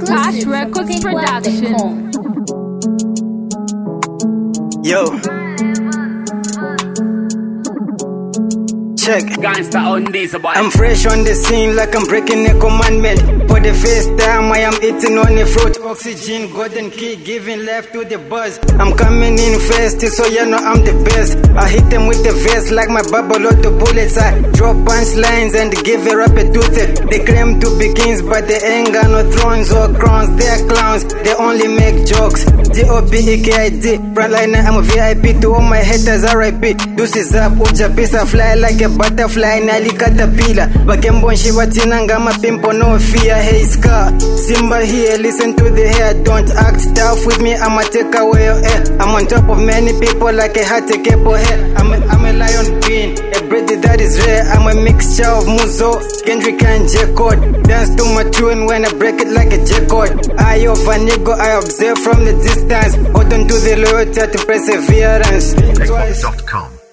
Cash Records Production. Yo. Check. I'm fresh on the scene like I'm breaking a commandment. For the first time I am eating on a fruit. Oxygen, golden key, giving life to the buzz. I'm coming in fast, so you know I'm the best. I hit them with the vest like my bubble of the bullets. I drop punchlines and give a rapid tooth. They claim to be kings, but they ain't got no thrones or crowns. They're clowns, they only make jokes. D-O-P-E-K-I-D, frontliner, I'm a VIP. To all my haters, R.I.P. Deuces up, uja pisa, fly like a butterfly, nali caterpillar. Bakembon shiva tinanga mapimpo, no fear. Hey Scar, Simba here, listen to the hair. Don't act tough with me, I'ma take away your air. I'm on top of many people like a hat, a capo hair. I'm a lion being, a breed that is rare. I'm a mixture of Muzo, Kendrick and J-Code. Dance to my tune when I break it like a J-Code. Eye of a nigga, I observe from the distance. Hold on to the loyalty to perseverance. Xbox.com